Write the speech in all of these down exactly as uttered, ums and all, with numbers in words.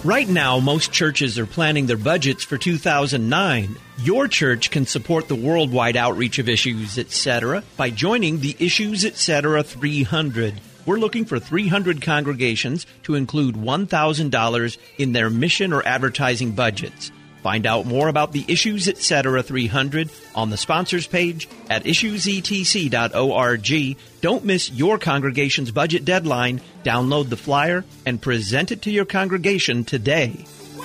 Right now, most churches are planning their budgets for two thousand nine. Your church can support the worldwide outreach of Issues, et cetera by joining the Issues, et cetera three hundred. We're looking for three hundred congregations to include one thousand dollars in their mission or advertising budgets. Find out more about the Issues, et cetera three hundred on the sponsors page at issues e t c dot org. Don't miss your congregation's budget deadline. Download the flyer and present it to your congregation today.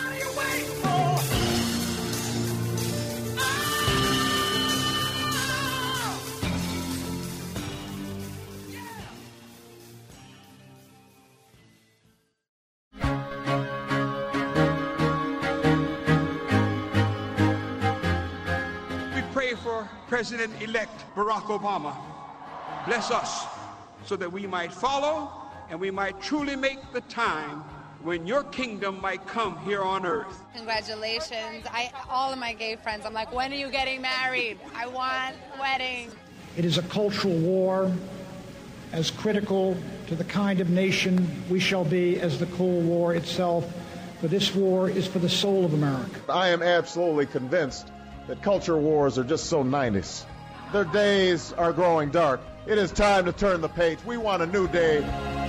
President-elect Barack Obama, bless us so that we might follow and we might truly make the time when your kingdom might come here on earth. Congratulations. I, all of my gay friends, I'm like, when are you getting married? I want a wedding. It is a cultural war as critical to the kind of nation we shall be as the Cold War itself. For this war is for the soul of America. I am absolutely convinced that culture wars are just so nineties. Their days are growing dark. It is time to turn the page. We want a new day.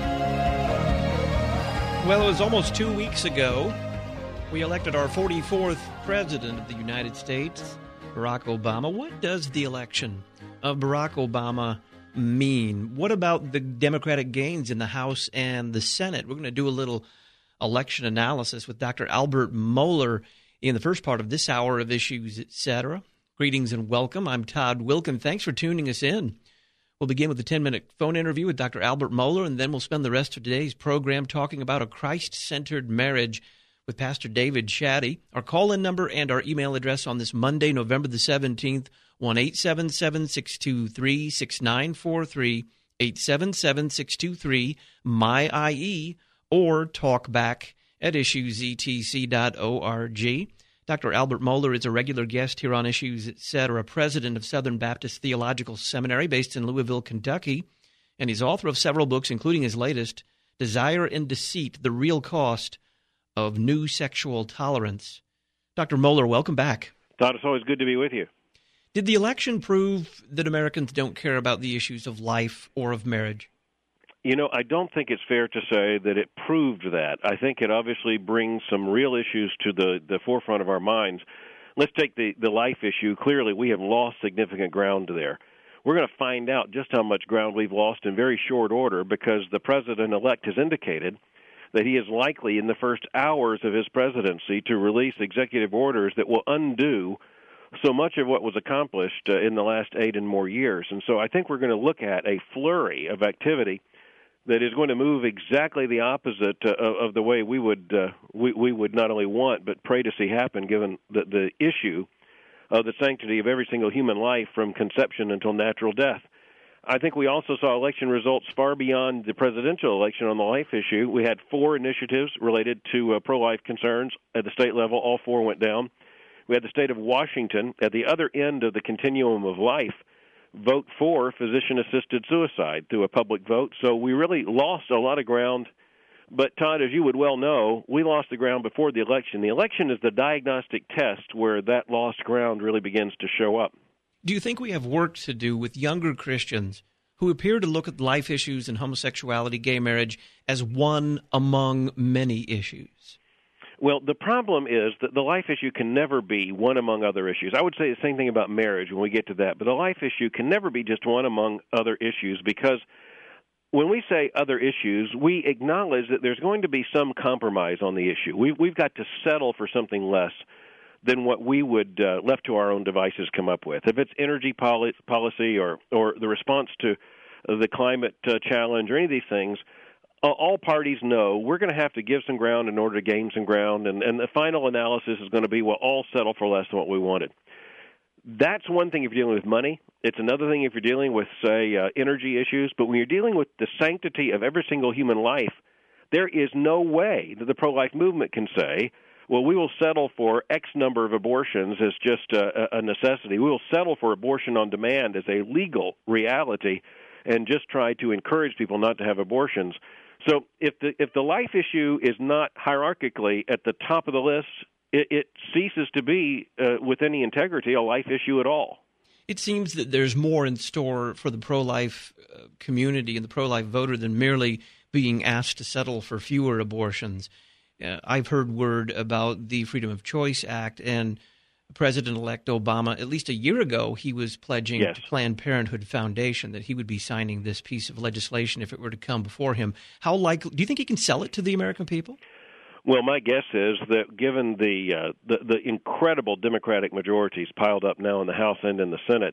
Well, it was almost two weeks ago we elected our forty-fourth president of the United States, Barack Obama. What does the election of Barack Obama mean? What about the Democratic gains in the House and the Senate? We're going to do a little election analysis with Doctor Albert Mohler in the first part of this hour of Issues, et cetera. Greetings and welcome. I'm Todd Wilken. Thanks for tuning us in. We'll begin with a ten-minute phone interview with Doctor Albert Mohler, and then we'll spend the rest of today's program talking about a Christ-centered marriage with Pastor David Shaddy. Our call-in number and our email address on this Monday, November the seventeenth, one eight seven seven, six two three, six nine four three, eight seven seven, six two three, M Y I E, or talkback at issues e t c dot org. Doctor Albert Mohler is a regular guest here on Issues, et cetera, president of Southern Baptist Theological Seminary based in Louisville, Kentucky, and he's author of several books, including his latest, Desire and Deceit, The Real Cost of New Sexual Tolerance. Doctor Mohler, welcome back. Todd, it's always good to be with you. Did the election prove that Americans don't care about the issues of life or of marriage? You know, I don't think it's fair to say that it proved that. I think it obviously brings some real issues to the, the forefront of our minds. Let's take the, the life issue. Clearly, we have lost significant ground there. We're going to find out just how much ground we've lost in very short order because the president-elect has indicated that he is likely in the first hours of his presidency to release executive orders that will undo so much of what was accomplished uh, in the last eight and more years. And so I think we're going to look at a flurry of activity that is going to move exactly the opposite uh, of the way we would uh, we, we would not only want but pray to see happen, given the, the issue of the sanctity of every single human life from conception until natural death. I think we also saw election results far beyond the presidential election on the life issue. We had four initiatives related to uh, pro-life concerns at the state level. All four went down. We had the state of Washington at the other end of the continuum of life vote for physician-assisted suicide through a public vote. So we really lost a lot of ground. But, Todd, as you would well know, we lost the ground before the election. The election is the diagnostic test where that lost ground really begins to show up. Do you think we have work to do with younger Christians who appear to look at life issues and homosexuality, gay marriage, as one among many issues? Well, the problem is that the life issue can never be one among other issues. I would say the same thing about marriage when we get to that, but the life issue can never be just one among other issues because when we say other issues, we acknowledge that there's going to be some compromise on the issue. We've, we've got to settle for something less than what we would, uh, left to our own devices, come up with. If it's energy poli- policy or, or the response to the climate uh, challenge or any of these things, all parties know we're going to have to give some ground in order to gain some ground, and, and the final analysis is going to be, we'll all settle for less than what we wanted. That's one thing if you're dealing with money. It's another thing if you're dealing with, say, uh, energy issues. But when you're dealing with the sanctity of every single human life, there is no way that the pro-life movement can say, well, we will settle for X number of abortions as just a, a necessity. We will settle for abortion on demand as a legal reality. and just try to encourage people not to have abortions. So if the if the life issue is not hierarchically at the top of the list, it, it ceases to be, uh, with any integrity, a life issue at all. It seems that there's more in store for the pro-life uh, community and the pro-life voter than merely being asked to settle for fewer abortions. Uh, I've heard word about the Freedom of Choice Act, and President-elect Obama, at least a year ago, he was pledging yes. to Planned Parenthood Foundation that he would be signing this piece of legislation if it were to come before him. How likely do you think he can sell it to the American people? Well, my guess is that given the, uh, the the incredible Democratic majorities piled up now in the House and in the Senate,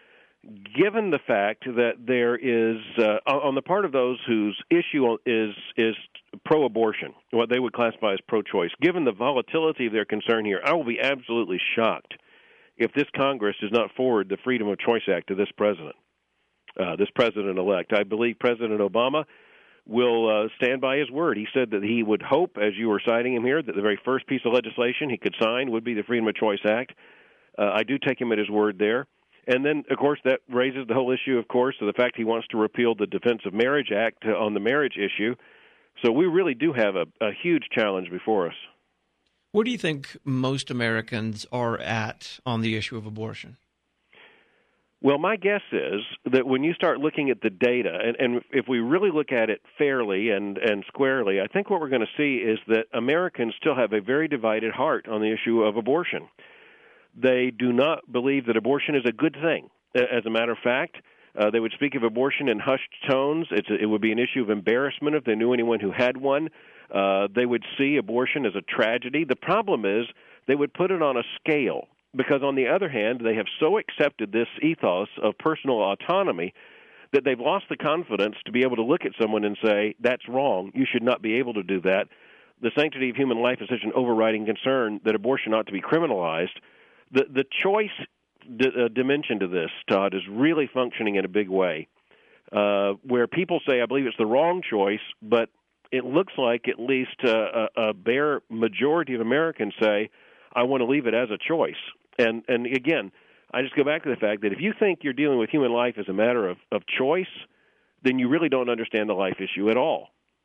given the fact that there is, uh, on the part of those whose issue is is pro-abortion, what they would classify as pro-choice, given the volatility of their concern here, I will be absolutely shocked if this Congress does not forward the Freedom of Choice Act to this president, uh, this president-elect. I believe President Obama will uh, stand by his word. He said that he would hope, as you were citing him here, that the very first piece of legislation he could sign would be the Freedom of Choice Act. Uh, I do take him at his word there. And then, of course, that raises the whole issue, of course, of the fact he wants to repeal the Defense of Marriage Act on the marriage issue. So we really do have a, a huge challenge before us. Where do you think most Americans are at on the issue of abortion? Well, my guess is that when you start looking at the data, and, and if we really look at it fairly and, and squarely, I think what we're going to see is that Americans still have a very divided heart on the issue of abortion. They do not believe that abortion is a good thing. As a matter of fact, uh, they would speak of abortion in hushed tones. It's a, it would be an issue of embarrassment if they knew anyone who had one. Uh, they would see abortion as a tragedy. The problem is they would put it on a scale, because on the other hand, they have so accepted this ethos of personal autonomy that they've lost the confidence to be able to look at someone and say, that's wrong, you should not be able to do that. The sanctity of human life is such an overriding concern that abortion ought to be criminalized. The the choice d- uh, dimension to this, Todd, is really functioning in a big way, uh, where people say, I believe it's the wrong choice, but it looks like at least uh, a, a bare majority of Americans say, I want to leave it as a choice. And and again, I just go back to the fact that if you think you're dealing with human life as a matter of, of choice, then you really don't understand the life issue at all.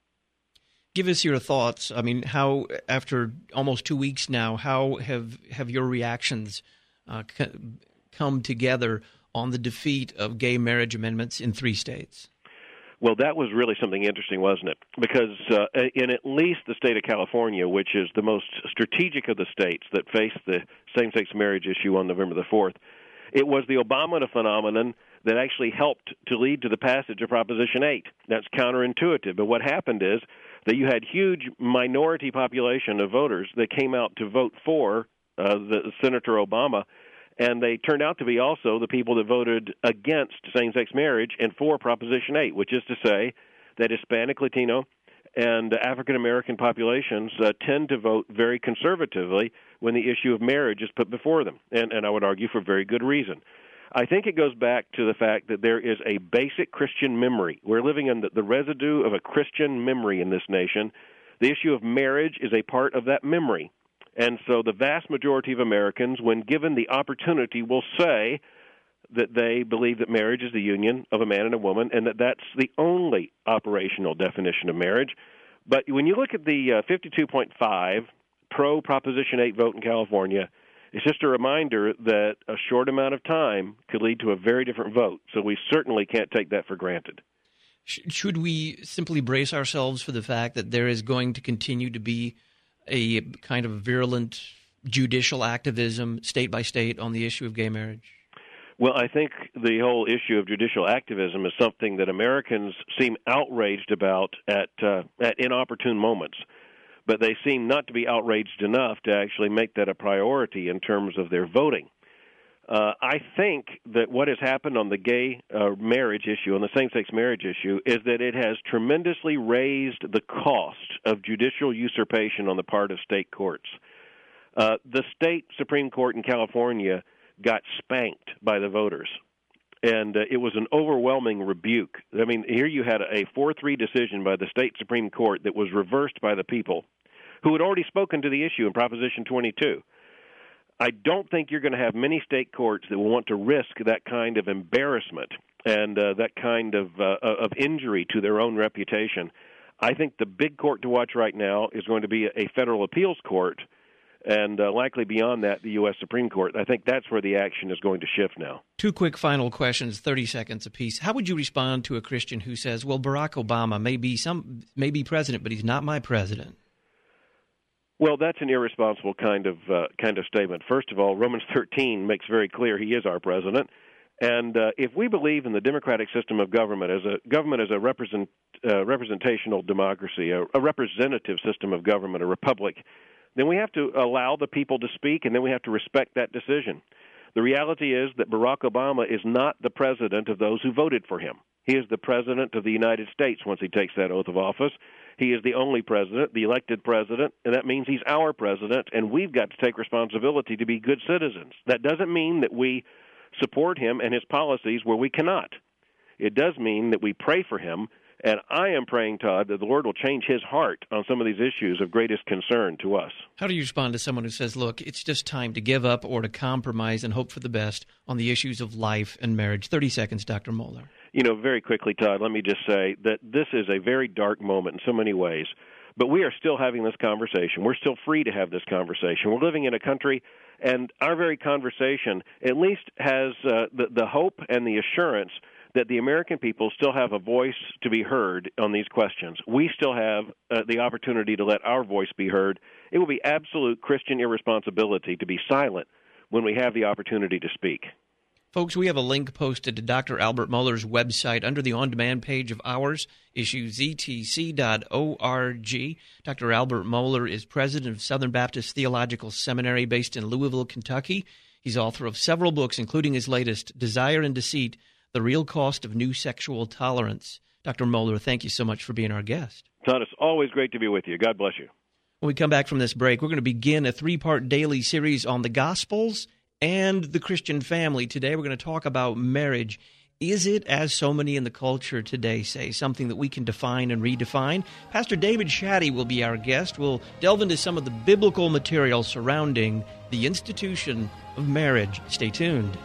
Give us your thoughts. I mean, how, after almost two weeks now, how have, have your reactions uh, c- come together on the defeat of gay marriage amendments in three states? Well, that was really something interesting, wasn't it? Because uh, in at least the state of California, which is the most strategic of the states that faced the same-sex marriage issue on November the fourth, it was the Obama phenomenon that actually helped to lead to the passage of Proposition eight. That's counterintuitive, but what happened is that you had huge minority population of voters that came out to vote for uh, the Senator Obama, and they turned out to be also the people that voted against same-sex marriage and for Proposition eight, which is to say that Hispanic, Latino, and African-American populations uh, tend to vote very conservatively when the issue of marriage is put before them, and, and I would argue for very good reason. I think it goes back to the fact that there is a basic Christian memory. We're living in the, the residue of a Christian memory in this nation. The issue of marriage is a part of that memory. And so the vast majority of Americans, when given the opportunity, will say that they believe that marriage is the union of a man and a woman and that that's the only operational definition of marriage. But when you look at the uh, fifty-two point five pro-Proposition eight vote in California, it's just a reminder that a short amount of time could lead to a very different vote. So we certainly can't take that for granted. Should we simply brace ourselves for the fact that there is going to continue to be a kind of virulent judicial activism state by state on the issue of gay marriage? Well, I think the whole issue of judicial activism is something that Americans seem outraged about at uh, at inopportune moments, but they seem not to be outraged enough to actually make that a priority in terms of their voting. Uh, I think that what has happened on the gay uh, marriage issue, on the same-sex marriage issue, is that it has tremendously raised the cost of judicial usurpation on the part of state courts. Uh, the state Supreme Court in California got spanked by the voters, and uh, it was an overwhelming rebuke. I mean, here you had a four three decision by the state Supreme Court that was reversed by the people who had already spoken to the issue in Proposition twenty-two. I don't think you're going to have many state courts that will want to risk that kind of embarrassment and uh, that kind of uh, of injury to their own reputation. I think the big court to watch right now is going to be a federal appeals court, and uh, likely beyond that, the U S Supreme Court. I think that's where the action is going to shift now. Two quick final questions, thirty seconds apiece. How would you respond to a Christian who says, well, Barack Obama may be, some, may be president, but he's not my president? Well, that's an irresponsible kind of uh, kind of statement. First of all, Romans thirteen makes very clear he is our president. And uh, if we believe in the democratic system of government as a government as a represent, uh, representational democracy, a, a representative system of government, a republic, then we have to allow the people to speak, and then we have to respect that decision. The reality is that Barack Obama is not the president of those who voted for him. He is the president of the United States once he takes that oath of office. He is the only president, the elected president, and that means he's our president, and we've got to take responsibility to be good citizens. That doesn't mean that we support him and his policies where we cannot. It does mean that we pray for him, and I am praying, Todd, that the Lord will change his heart on some of these issues of greatest concern to us. How do you respond to someone who says, look, it's just time to give up or to compromise and hope for the best on the issues of life and marriage? thirty seconds, Doctor Mohler. You know, very quickly, Todd, let me just say that this is a very dark moment in so many ways, but we are still having this conversation. We're still free to have this conversation. We're living in a country, and our very conversation at least has uh, the, the hope and the assurance that the American people still have a voice to be heard on these questions. We still have uh, the opportunity to let our voice be heard. It will be absolute Christian irresponsibility to be silent when we have the opportunity to speak. Folks, we have a link posted to Doctor Albert Mohler's website under the on-demand page of ours, issues e t c dot org. Doctor Albert Mohler is president of Southern Baptist Theological Seminary based in Louisville, Kentucky. He's author of several books, including his latest, Desire and Deceit, The Real Cost of New Sexual Tolerance. Doctor Mohler, thank you so much for being our guest. Todd, it's always great to be with you. God bless you. When we come back from this break, we're going to begin a three-part daily series on the Gospels and the Christian family. Today we're going to talk about marriage. Is it, as so many in the culture today say, something that we can define and redefine? Pastor David Shaddy will be our guest. We'll delve into some of the biblical material surrounding the institution of marriage. Stay tuned.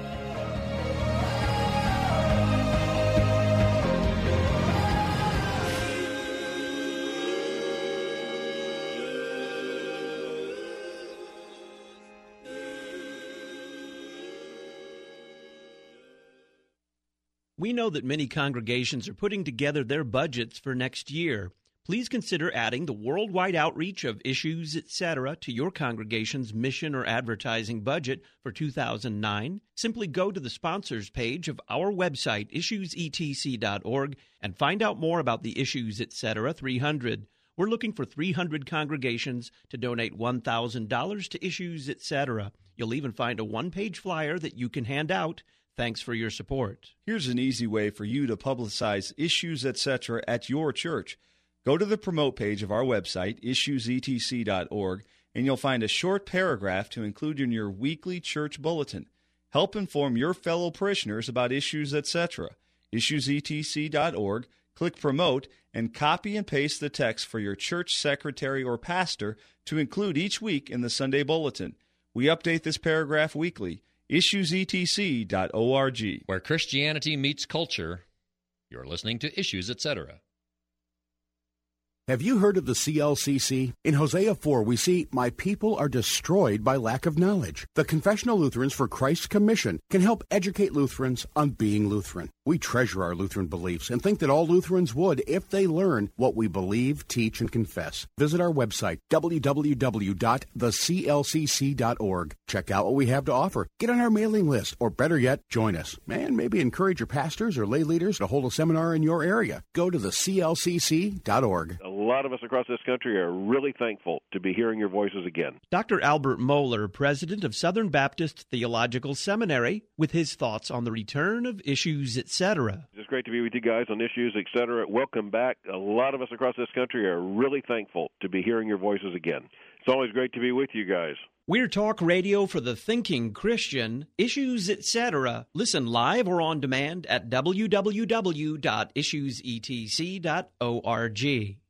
We know that many congregations are putting together their budgets for next year. Please consider adding the worldwide outreach of Issues, et cetera to your congregation's mission or advertising budget for two thousand nine. Simply go to the sponsors page of our website, issues e t c dot org, and find out more about the Issues, et cetera three hundred. We're looking for three hundred congregations to donate one thousand dollars to Issues, et cetera. You'll even find a one-page flyer that you can hand out. Thanks for your support. Here's an easy way for you to publicize Issues, et cetera at your church. Go to the promote page of our website, issues e t c dot org, and you'll find a short paragraph to include in your weekly church bulletin. Help inform your fellow parishioners about Issues, et cetera. issues e t c dot org, click Promote, and copy and paste the text for your church secretary or pastor to include each week in the Sunday bulletin. We update this paragraph weekly. issues e t c dot org. Where Christianity meets culture, you're listening to Issues, et cetera. Have you heard of the C L C C? In Hosea four, we see, "My people are destroyed by lack of knowledge." The Confessional Lutherans for Christ's Commission can help educate Lutherans on being Lutheran. We treasure our Lutheran beliefs and think that all Lutherans would if they learn what we believe, teach, and confess. Visit our website, w w w dot the c l c c dot org. Check out what we have to offer. Get on our mailing list, or better yet, join us. And maybe encourage your pastors or lay leaders to hold a seminar in your area. Go to the c l c c dot org. A lot of us across this country are really thankful to be hearing your voices again. Doctor Albert Mohler, president of Southern Baptist Theological Seminary, with his thoughts on the return of Issues, et cetera. It's great to be with you guys on Issues, et cetera. Welcome back. A lot of us across this country are really thankful to be hearing your voices again. It's always great to be with you guys. We're talk radio for the thinking Christian. Issues, et cetera. Listen live or on demand at w w w dot issues e t c dot org.